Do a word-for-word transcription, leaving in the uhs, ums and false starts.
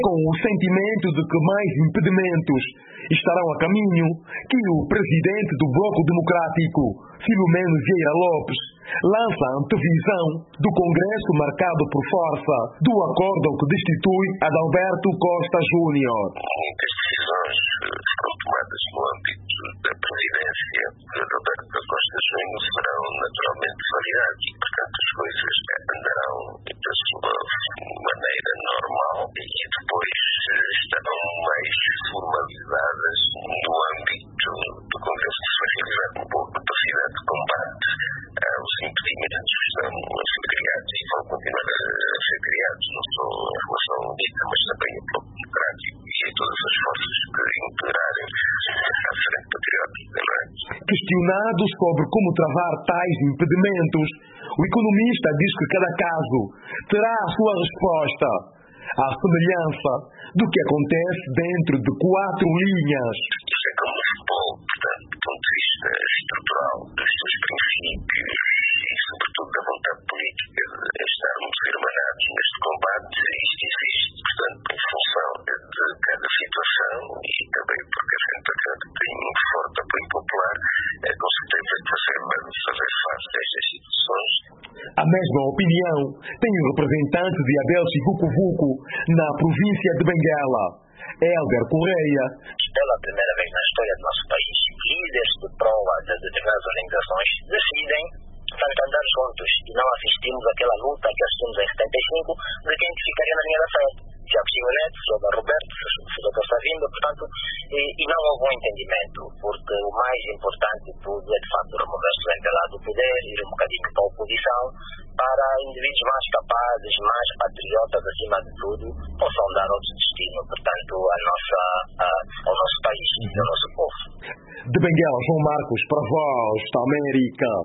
com o sentimento de que mais impedimentos estarão a caminho, que o presidente do Bloco Democrático, Filomeno Vieira Lopes, lança a antevisão do Congresso marcado por força do acordo que destitui Adalberto Costa Júnior. Muitas decisões foram tomadas no âmbito da presidência de Adalberto Costa Júnior serão naturalmente validadas e, portanto, as coisas andarão da sua maneira normal e depois estarão mais formalizadas no âmbito do Congresso que se vai realizar com boa capacidade de combate aos impedimentos que estão a ser criados e vão continuar a ser criados, não só em relação ao UNITA, mas também ao Bloco Democrático e a todas as forças que integrarem a Frente Patriótica. Não é? Questionado sobre como travar tais impedimentos, o economista diz que cada caso terá a sua resposta, à semelhança do que acontece dentro de quatro linhas. Isto é como o futebol, portanto, do ponto de vista estrutural, dos seus princípios e, sobretudo, da vontade política de estarmos hermanados neste combate, isto existe, portanto, em função de cada situação e também porque a Frente Patriótica tem um forte apoio popular, é com certeza que vai ser mesmo fazer face a estas situações. A mesma opinião tem o representante de Abel Chivucovuco na província de Benguela, Helder Correia. Pela primeira vez na história do nosso país, líderes de prova de determinadas organizações decidem andar juntos e não assistimos àquela luta que assistimos em setenta e cinco de quem ficaria na linha da frente. Tiago Neto, Sousa Roberto, Sousa Costa Vinda, portanto, e, e não houve um entendimento, porque o mais importante tudo é, de facto, remover o lá do poder, ir um bocadinho para a oposição, para indivíduos mais capazes, mais patriotas, acima de tudo, possam dar outro destino, portanto, a nossa, a, ao nosso país e ao nosso povo. De Benguela, João Marcos, para a Voz da América.